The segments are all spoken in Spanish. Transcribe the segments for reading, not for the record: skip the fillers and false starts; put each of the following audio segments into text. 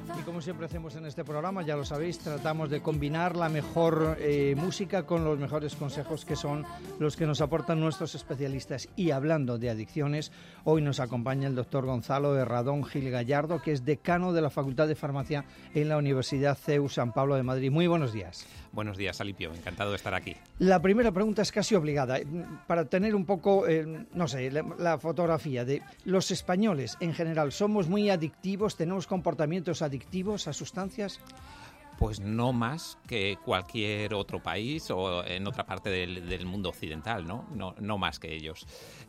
Y como siempre hacemos en este programa, ya lo sabéis, tratamos de combinar la mejor música con los mejores consejos, que son los que nos aportan nuestros especialistas. Y hablando de adicciones, hoy nos acompaña el doctor Gonzalo Herradón Gil Gallardo, que es decano de la Facultad de Farmacia en la Universidad CEU San Pablo de Madrid. Muy buenos días. Buenos días, Alipio. Encantado de estar aquí. La primera pregunta es casi obligada, para tener un poco, la fotografía de los españoles en general. ¿Somos muy adictivos? ¿Tenemos comportamientos adictivos a sustancias? Pues no más que cualquier otro país o en otra parte del mundo occidental, ¿no? No más que ellos.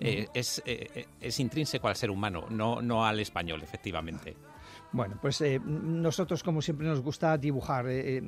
Es intrínseco al ser humano, no al español, efectivamente. Bueno, pues nosotros, como siempre, nos gusta dibujar,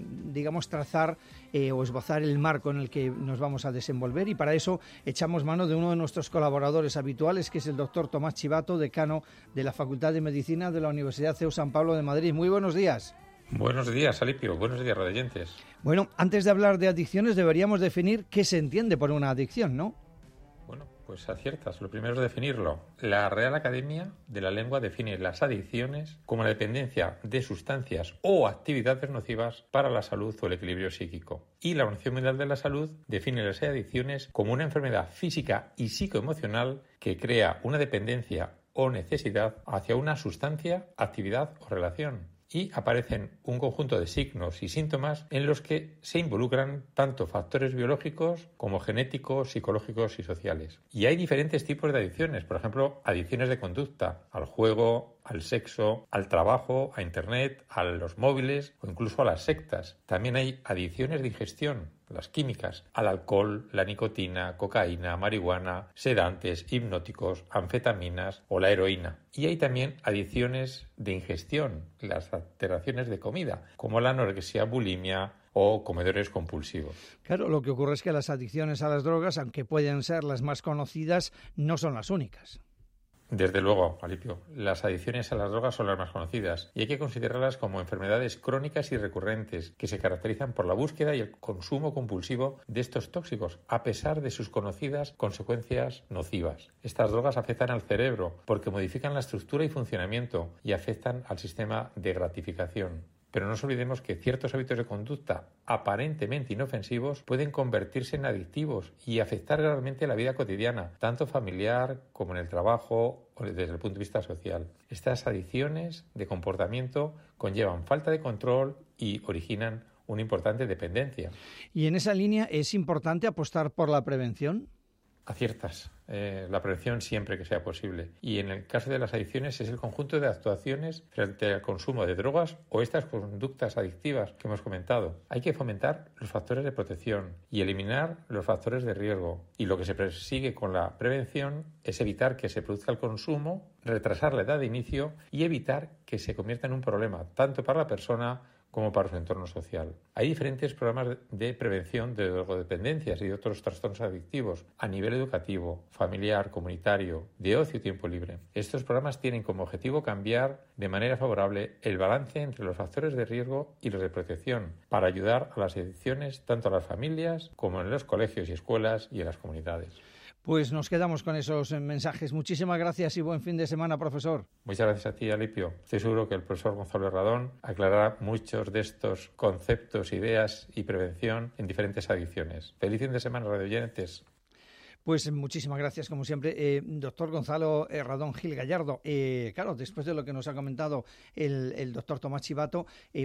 trazar o esbozar el marco en el que nos vamos a desenvolver, y para eso echamos mano de uno de nuestros colaboradores habituales, que es el doctor Tomás Chivato, decano de la Facultad de Medicina de la Universidad CEU San Pablo de Madrid. Muy buenos días. Buenos días, Alipio. Buenos días, radioyentes. Bueno, antes de hablar de adicciones, deberíamos definir qué se entiende por una adicción, ¿no? Bueno, pues aciertas. Lo primero es definirlo. La Real Academia de la Lengua define las adicciones como la dependencia de sustancias o actividades nocivas para la salud o el equilibrio psíquico. Y la Organización Mundial de la Salud define las adicciones como una enfermedad física y psicoemocional que crea una dependencia o necesidad hacia una sustancia, actividad o relación. Y aparecen un conjunto de signos y síntomas en los que se involucran tanto factores biológicos como genéticos, psicológicos y sociales. Y hay diferentes tipos de adicciones, por ejemplo, adicciones de conducta, al juego, al sexo, al trabajo, a Internet, a los móviles o incluso a las sectas. También hay adicciones de ingestión, las químicas, al alcohol, la nicotina, cocaína, marihuana, sedantes, hipnóticos, anfetaminas o la heroína. Y hay también adicciones de ingestión, las alteraciones de comida, como la anorexia, bulimia o comedores compulsivos. Claro, lo que ocurre es que las adicciones a las drogas, aunque pueden ser las más conocidas, no son las únicas. Desde luego, Alipio, las adicciones a las drogas son las más conocidas y hay que considerarlas como enfermedades crónicas y recurrentes que se caracterizan por la búsqueda y el consumo compulsivo de estos tóxicos, a pesar de sus conocidas consecuencias nocivas. Estas drogas afectan al cerebro porque modifican la estructura y funcionamiento y afectan al sistema de gratificación. Pero no nos olvidemos que ciertos hábitos de conducta aparentemente inofensivos pueden convertirse en adictivos y afectar gravemente la vida cotidiana, tanto familiar como en el trabajo o desde el punto de vista social. Estas adicciones de comportamiento conllevan falta de control y originan una importante dependencia. ¿Y en esa línea es importante apostar por la prevención? Aciertas. La prevención siempre que sea posible. Y en el caso de las adicciones es el conjunto de actuaciones frente al consumo de drogas o estas conductas adictivas que hemos comentado. Hay que fomentar los factores de protección y eliminar los factores de riesgo. Y lo que se persigue con la prevención es evitar que se produzca el consumo, retrasar la edad de inicio y evitar que se convierta en un problema tanto para la persona como para su entorno social. Hay diferentes programas de prevención de drogodependencias y de otros trastornos adictivos a nivel educativo, familiar, comunitario, de ocio y tiempo libre. Estos programas tienen como objetivo cambiar de manera favorable el balance entre los factores de riesgo y los de protección para ayudar a las adicciones tanto a las familias como en los colegios y escuelas y en las comunidades. Pues nos quedamos con esos mensajes. Muchísimas gracias y buen fin de semana, profesor. Muchas gracias a ti, Alipio. Estoy seguro que el profesor Gonzalo Herradón aclarará muchos de estos conceptos, ideas y prevención en diferentes adicciones. Feliz fin de semana, radioyentes. Pues muchísimas gracias, como siempre, doctor Gonzalo Herradón Gil Gallardo. Claro, después de lo que nos ha comentado el doctor Tomás Chivato,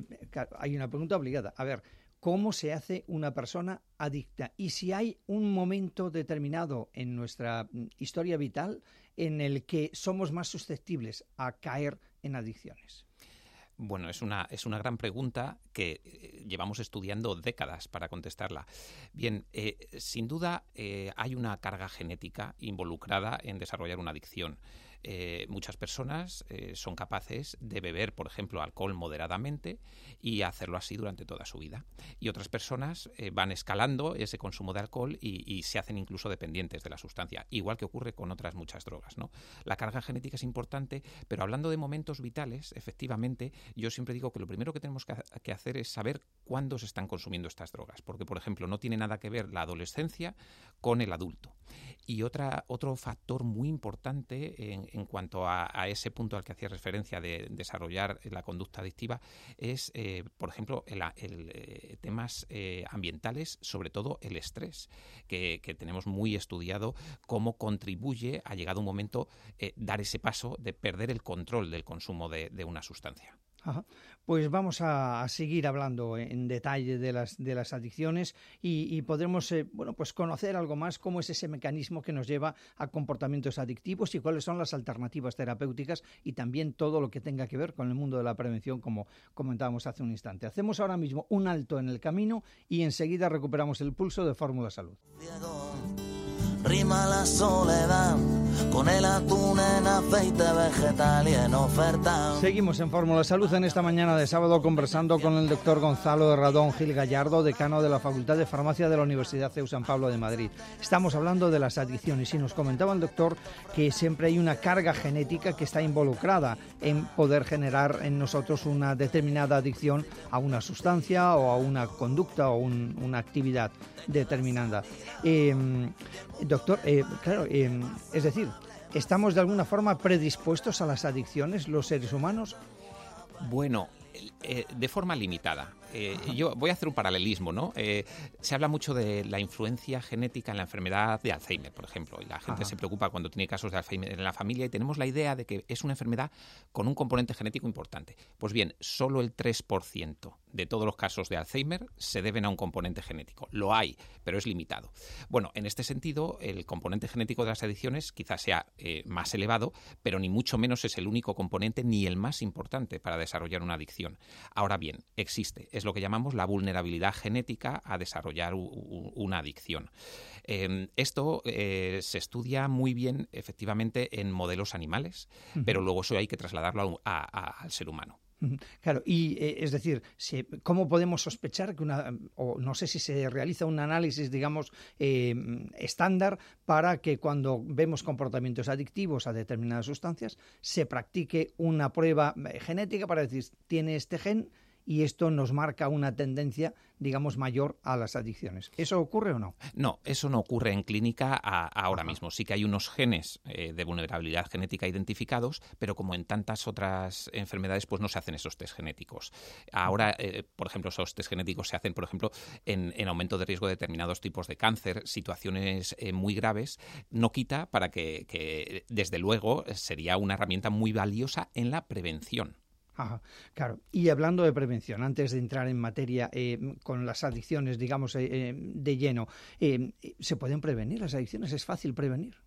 hay una pregunta obligada. A ver, ¿cómo se hace una persona adicta? Y si hay un momento determinado en nuestra historia vital en el que somos más susceptibles a caer en adicciones. Bueno, es una gran pregunta que llevamos estudiando décadas para contestarla. Bien, sin duda hay una carga genética involucrada en desarrollar una adicción. Muchas personas son capaces de beber, por ejemplo, alcohol moderadamente y hacerlo así durante toda su vida. Y otras personas van escalando ese consumo de alcohol y se hacen incluso dependientes de la sustancia, igual que ocurre con otras muchas drogas, ¿no? La carga genética es importante, pero hablando de momentos vitales, efectivamente, yo siempre digo que lo primero que tenemos que hacer es saber cuándo se están consumiendo estas drogas, porque, por ejemplo, no tiene nada que ver la adolescencia con el adulto. Y otro factor muy importante en cuanto a ese punto al que hacía referencia de desarrollar la conducta adictiva es, por ejemplo, temas ambientales, sobre todo el estrés, que tenemos muy estudiado cómo contribuye, ha llegado un momento, dar ese paso de perder el control del consumo de una sustancia. Ajá. Pues vamos a seguir hablando en detalle de las adicciones y podremos pues conocer algo más cómo es ese mecanismo que nos lleva a comportamientos adictivos y cuáles son las alternativas terapéuticas y también todo lo que tenga que ver con el mundo de la prevención, como comentábamos hace un instante. Hacemos ahora mismo un alto en el camino y enseguida recuperamos el pulso de Fórmula Salud. Rima la soledad con el atún en aceite vegetal y en oferta. Seguimos en Fórmula Salud en esta mañana de sábado conversando con el doctor Gonzalo Herradón Gil Gallardo, decano de la Facultad de Farmacia de la Universidad CEU San Pablo de Madrid. Estamos hablando de las adicciones y nos comentaba el doctor que siempre hay una carga genética que está involucrada en poder generar en nosotros una determinada adicción a una sustancia o a una conducta o una actividad determinada. Doctor, es decir, ¿estamos de alguna forma predispuestos a las adicciones los seres humanos? Bueno, de forma limitada. Yo voy a hacer un paralelismo, ¿no? Se habla mucho de la influencia genética en la enfermedad de Alzheimer, por ejemplo, y la gente se preocupa cuando tiene casos de Alzheimer en la familia y tenemos la idea de que es una enfermedad con un componente genético importante. Pues bien, solo el 3% de todos los casos de Alzheimer se deben a un componente genético. Lo hay, pero es limitado. Bueno, en este sentido, el componente genético de las adicciones quizás sea más elevado, pero ni mucho menos es el único componente ni el más importante para desarrollar una adicción. Ahora bien, existe. Es lo que llamamos la vulnerabilidad genética a desarrollar una adicción. Esto se estudia muy bien, efectivamente, en modelos animales, pero luego eso hay que trasladarlo al ser humano. Claro, y es decir, ¿cómo podemos sospechar que o no sé si se realiza un análisis, digamos, estándar para que cuando vemos comportamientos adictivos a determinadas sustancias se practique una prueba genética para decir, tiene este gen y esto nos marca una tendencia, digamos, mayor a las adicciones? ¿Eso ocurre o no? No, eso no ocurre en clínica ahora mismo. Sí que hay unos genes de vulnerabilidad genética identificados, pero como en tantas otras enfermedades, pues no se hacen esos test genéticos. Ahora, por ejemplo, esos test genéticos se hacen, por ejemplo, en aumento de riesgo de determinados tipos de cáncer, situaciones muy graves. No quita para que, desde luego, sería una herramienta muy valiosa en la prevención. Ajá, claro. Y hablando de prevención, antes de entrar en materia con las adicciones, digamos, de lleno, ¿se pueden prevenir las adicciones? ¿Es fácil prevenir?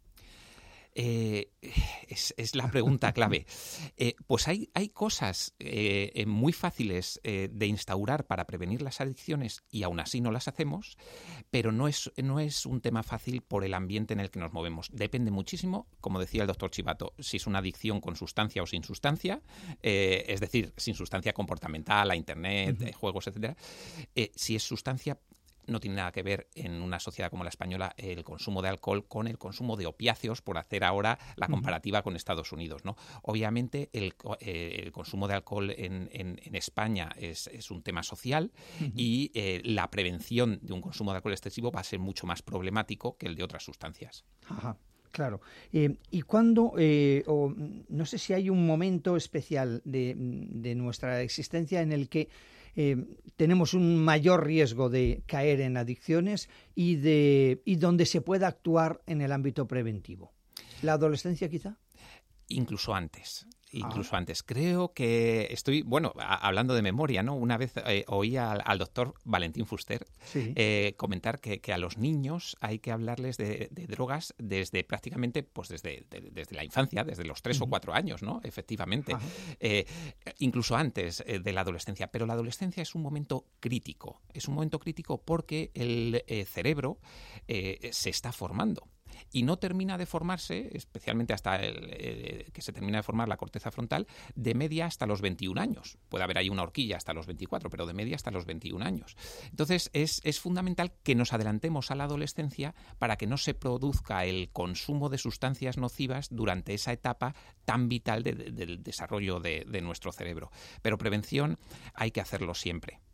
Es la pregunta clave. Pues hay cosas muy fáciles de instaurar para prevenir las adicciones y aún así no las hacemos, pero no es un tema fácil por el ambiente en el que nos movemos. Depende muchísimo, como decía el doctor Chivato, si es una adicción con sustancia o sin sustancia, es decir, sin sustancia comportamental, a internet, juegos, etcétera. Si es sustancia, no tiene nada que ver en una sociedad como la española el consumo de alcohol con el consumo de opiáceos, por hacer ahora la comparativa con Estados Unidos, ¿no? Obviamente el consumo de alcohol en España es un tema social y la prevención de un consumo de alcohol excesivo va a ser mucho más problemático que el de otras sustancias. Ajá. Claro. ¿Y cuándo, o no sé si hay un momento especial de nuestra existencia en el que tenemos un mayor riesgo de caer en adicciones y donde se pueda actuar en el ámbito preventivo? ¿La adolescencia quizá? Incluso antes. Creo que estoy, hablando de memoria, ¿no? Una vez oí al doctor Valentín Fuster comentar que a los niños hay que hablarles de drogas desde prácticamente, pues desde la infancia, desde los 3 o 4 años, ¿no? Efectivamente. Incluso antes de la adolescencia. Pero la adolescencia es un momento crítico. Es un momento crítico porque el cerebro se está formando. Y no termina de formarse, especialmente hasta que se termina de formar la corteza frontal, de media hasta los 21 años. Puede haber ahí una horquilla hasta los 24, pero de media hasta los 21 años. Entonces, es fundamental que nos adelantemos a la adolescencia para que no se produzca el consumo de sustancias nocivas durante esa etapa tan vital del desarrollo de nuestro cerebro. Pero prevención hay que hacerlo siempre.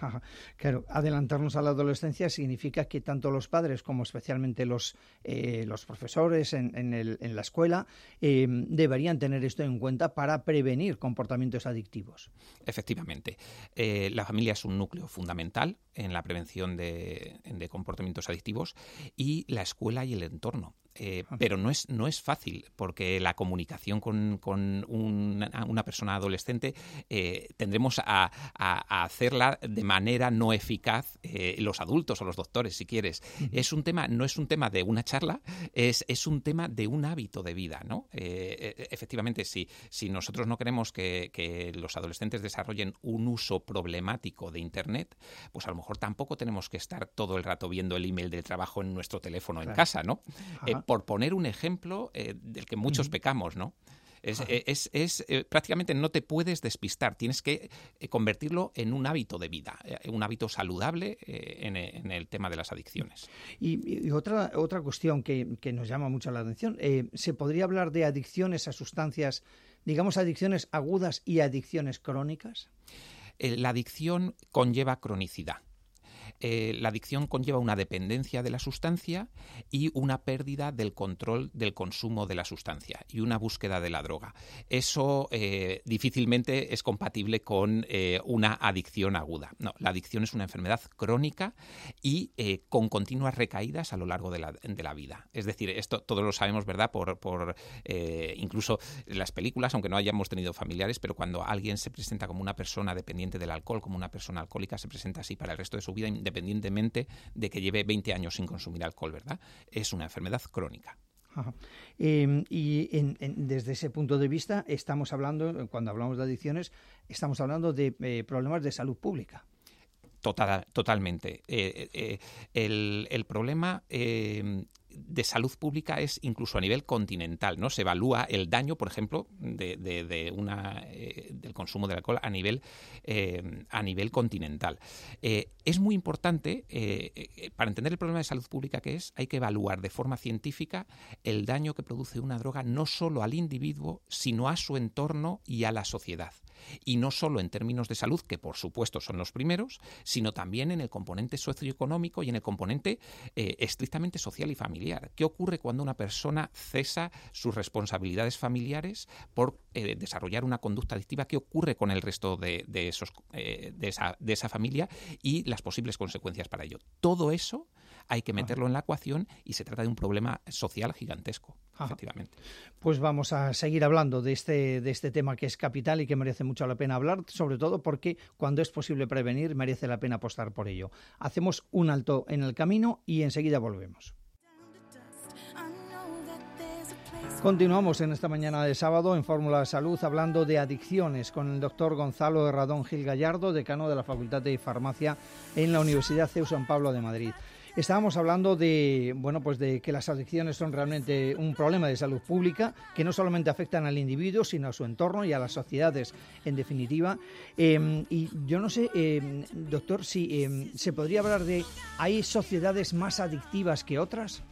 Ajá. Claro, adelantarnos a la adolescencia significa que tanto los padres como especialmente los profesores en la escuela deberían tener esto en cuenta para prevenir comportamientos adictivos. Efectivamente. La familia es un núcleo fundamental en la prevención de comportamientos adictivos, y la escuela y el entorno. Pero no es fácil, porque la comunicación con una persona adolescente tendremos a hacerla de manera no eficaz los adultos o los doctores, si quieres. No es un tema de una charla, es un tema de un hábito de vida, ¿no? Efectivamente, si nosotros no queremos que los adolescentes desarrollen un uso problemático de Internet, pues a lo mejor tampoco tenemos que estar todo el rato viendo el email del trabajo en nuestro teléfono en casa, ¿no? Por poner un ejemplo del que muchos pecamos, ¿no? Prácticamente no te puedes despistar, tienes que convertirlo en un hábito de vida, un hábito saludable en el tema de las adicciones. Y otra cuestión que nos llama mucho la atención, ¿se podría hablar de adicciones a sustancias, digamos adicciones agudas y adicciones crónicas? La adicción conlleva cronicidad. La adicción conlleva una dependencia de la sustancia y una pérdida del control del consumo de la sustancia y una búsqueda de la droga. Eso difícilmente es compatible con una adicción aguda. No, la adicción es una enfermedad crónica y con continuas recaídas a lo largo de la vida. Es decir, esto todos lo sabemos, ¿verdad? Por incluso las películas, aunque no hayamos tenido familiares, pero cuando alguien se presenta como una persona dependiente del alcohol, como una persona alcohólica, se presenta así para el resto de su vida, independientemente de que lleve 20 años sin consumir alcohol, ¿verdad? Es una enfermedad crónica. Ajá. Desde ese punto de vista, estamos hablando, cuando hablamos de adicciones, estamos hablando de problemas de salud pública. Totalmente. El problema de salud pública es incluso a nivel continental, ¿no? Se evalúa el daño, por ejemplo, del consumo del alcohol a nivel continental. Es muy importante, para entender el problema de salud pública que es, hay que evaluar de forma científica el daño que produce una droga no solo al individuo, sino a su entorno y a la sociedad. Y no solo en términos de salud, que por supuesto son los primeros, sino también en el componente socioeconómico y en el componente estrictamente social y familiar. ¿Qué ocurre cuando una persona cesa sus responsabilidades familiares por desarrollar una conducta adictiva? ¿Qué ocurre con el resto de esa familia y las posibles consecuencias para ello? Todo eso hay que meterlo en la ecuación y se trata de un problema social gigantesco, efectivamente. Pues vamos a seguir hablando de este tema que es capital y que merece mucho la pena hablar, sobre todo porque cuando es posible prevenir merece la pena apostar por ello. Hacemos un alto en el camino y enseguida volvemos. Continuamos en esta mañana de sábado en Fórmula Salud hablando de adicciones con el doctor Gonzalo Herradón Gil Gallardo, decano de la Facultad de Farmacia en la Universidad CEU San Pablo de Madrid. Estábamos hablando de que las adicciones son realmente un problema de salud pública que no solamente afectan al individuo, sino a su entorno y a las sociedades, en definitiva. Y yo no sé, doctor, si se podría hablar de ¿hay sociedades más adictivas que otras?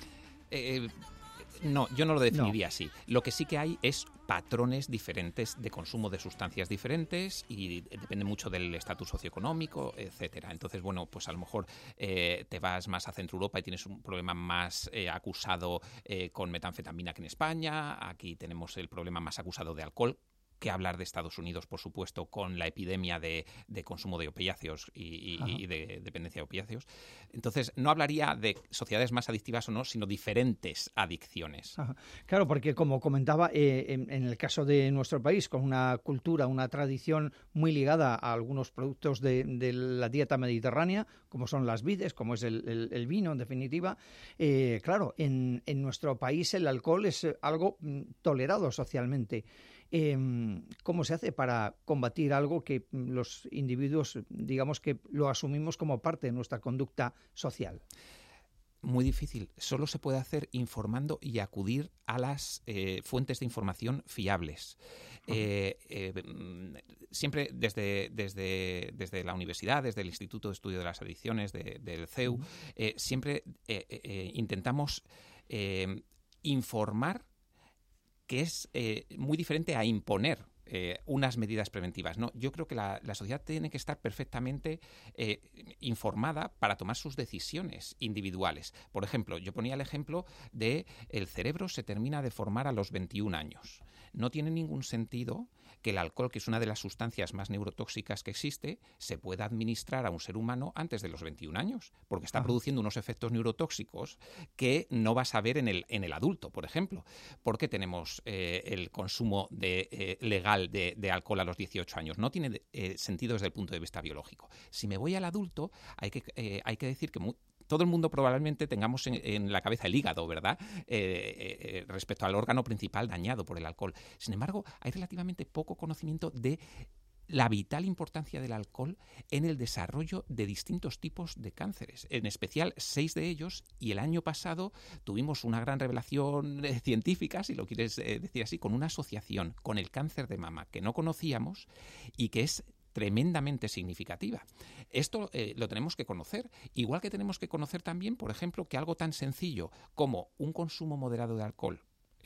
No, yo no lo definiría así. Lo que sí que hay es patrones diferentes de consumo de sustancias diferentes y depende mucho del estatus socioeconómico, etcétera. Entonces, bueno, pues a lo mejor te vas más a Centro Europa y tienes un problema más acusado con metanfetamina que en España. Aquí tenemos el problema más acusado de alcohol. Que hablar de Estados Unidos, por supuesto, con la epidemia de consumo de opiáceos y de dependencia de opiáceos. Entonces, no hablaría de sociedades más adictivas o no, sino diferentes adicciones. Ajá. Claro, porque como comentaba, en el caso de nuestro país, con una cultura, una tradición muy ligada a algunos productos de la dieta mediterránea, como son las vides, como es el vino, en definitiva, claro, en nuestro país el alcohol es algo tolerado socialmente. ¿Cómo se hace para combatir algo que los individuos, digamos que lo asumimos como parte de nuestra conducta social? Muy difícil. Solo se puede hacer informando y acudir a las fuentes de información fiables. Siempre desde la universidad, desde el Instituto de Estudio de las Adicciones, del CEU, siempre intentamos informar, que es muy diferente a imponer unas medidas preventivas. No, yo creo que la sociedad tiene que estar perfectamente informada para tomar sus decisiones individuales. Por ejemplo, yo ponía el ejemplo de el cerebro se termina de formar a los 21 años. No tiene ningún sentido que el alcohol, que es una de las sustancias más neurotóxicas que existe, se pueda administrar a un ser humano antes de los 21 años, porque está produciendo unos efectos neurotóxicos que no vas a ver en el adulto, por ejemplo. Porque tenemos el consumo legal de alcohol a los 18 años. No tiene sentido desde el punto de vista biológico. Si me voy al adulto, hay que decir que todo el mundo probablemente tengamos en la cabeza el hígado, ¿verdad? Respecto al órgano principal dañado por el alcohol. Sin embargo, hay relativamente poco conocimiento de la vital importancia del alcohol en el desarrollo de distintos tipos de cánceres, en especial 6 de ellos, y el año pasado tuvimos una gran revelación científica, si lo quieres decir así, con una asociación con el cáncer de mama que no conocíamos y que es tremendamente significativa. Esto lo tenemos que conocer, igual que tenemos que conocer también, por ejemplo, que algo tan sencillo como un consumo moderado de alcohol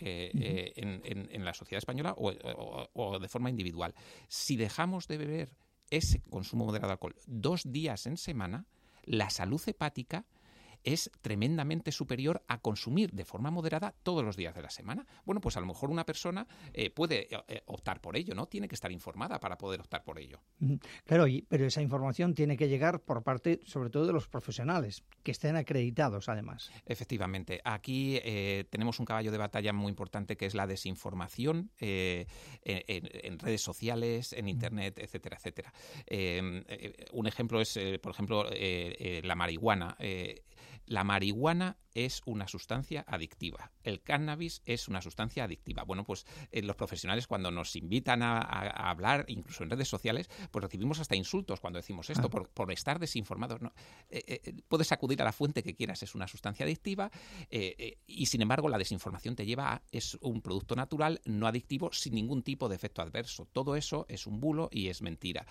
en la sociedad española o de forma individual. Si dejamos de beber ese consumo moderado de alcohol 2 días en semana, la salud hepática es tremendamente superior a consumir de forma moderada todos los días de la semana. Bueno, pues a lo mejor una persona puede optar por ello, ¿no? Tiene que estar informada para poder optar por ello. Claro, pero esa información tiene que llegar por parte, sobre todo, de los profesionales, que estén acreditados, además. Efectivamente. Aquí tenemos un caballo de batalla muy importante, que es la desinformación en redes sociales, en Internet, etcétera, etcétera. Un ejemplo es, por ejemplo, la marihuana. La marihuana es una sustancia adictiva. El cannabis es una sustancia adictiva. Bueno, pues los profesionales, cuando nos invitan a hablar, incluso en redes sociales, pues recibimos hasta insultos cuando decimos esto, por estar desinformados. ¿No? Puedes acudir a la fuente que quieras, es una sustancia adictiva, y sin embargo la desinformación te lleva es un producto natural, no adictivo, sin ningún tipo de efecto adverso. Todo eso es un bulo y es mentira.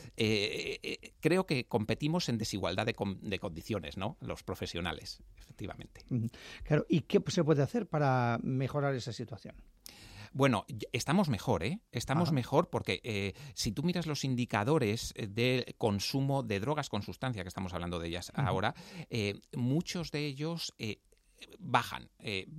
Creo que competimos en desigualdad de condiciones, ¿no? Los profesionales, efectivamente. Claro, ¿y qué se puede hacer para mejorar esa situación? Bueno, estamos mejor, ¿eh? Estamos mejor porque si tú miras los indicadores de consumo de drogas con sustancia, que estamos hablando de ellas ahora, muchos de ellos bajan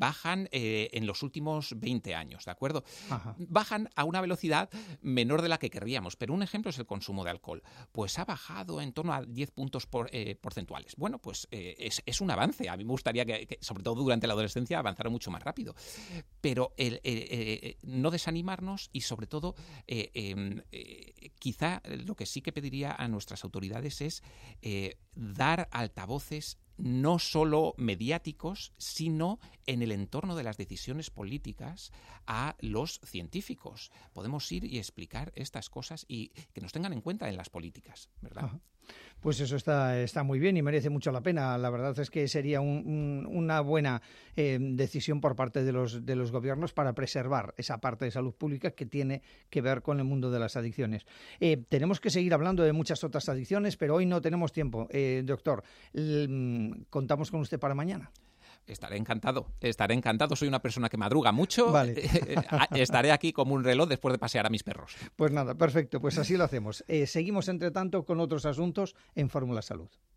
en los últimos 20 años, ¿de acuerdo? Bajan a una velocidad menor de la que querríamos, pero un ejemplo es el consumo de alcohol. Pues ha bajado en torno a 10 puntos porcentuales. Bueno, pues es un avance. A mí me gustaría que, sobre todo durante la adolescencia, avanzara mucho más rápido. Pero no desanimarnos y, sobre todo, quizá lo que sí que pediría a nuestras autoridades es dar altavoces no solo mediáticos, sino en el entorno de las decisiones políticas a los científicos. Podemos ir y explicar estas cosas y que nos tengan en cuenta en las políticas, ¿verdad? Pues eso está muy bien y merece mucho la pena. La verdad es que sería una buena decisión por parte de los gobiernos para preservar esa parte de salud pública que tiene que ver con el mundo de las adicciones. Tenemos que seguir hablando de muchas otras adicciones, pero hoy no tenemos tiempo. Doctor, ¿contamos con usted para mañana? Estaré encantado. Soy una persona que madruga mucho. Vale. Estaré aquí como un reloj después de pasear a mis perros. Pues nada, perfecto. Pues así lo hacemos. Seguimos, entre tanto, con otros asuntos en Fórmula Salud.